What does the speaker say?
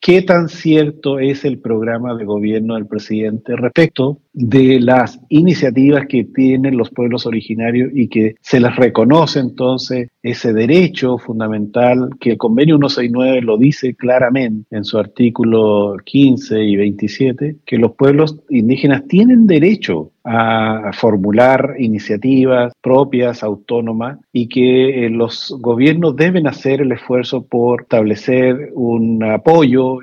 ¿Qué tan cierto es el programa de gobierno del presidente respecto de las iniciativas que tienen los pueblos originarios y que se les reconoce entonces ese derecho fundamental que el convenio 169 lo dice claramente en su artículo 15 y 27, que los pueblos indígenas tienen derecho a formular iniciativas propias, autónomas, y que los gobiernos deben hacer el esfuerzo por establecer un apoyo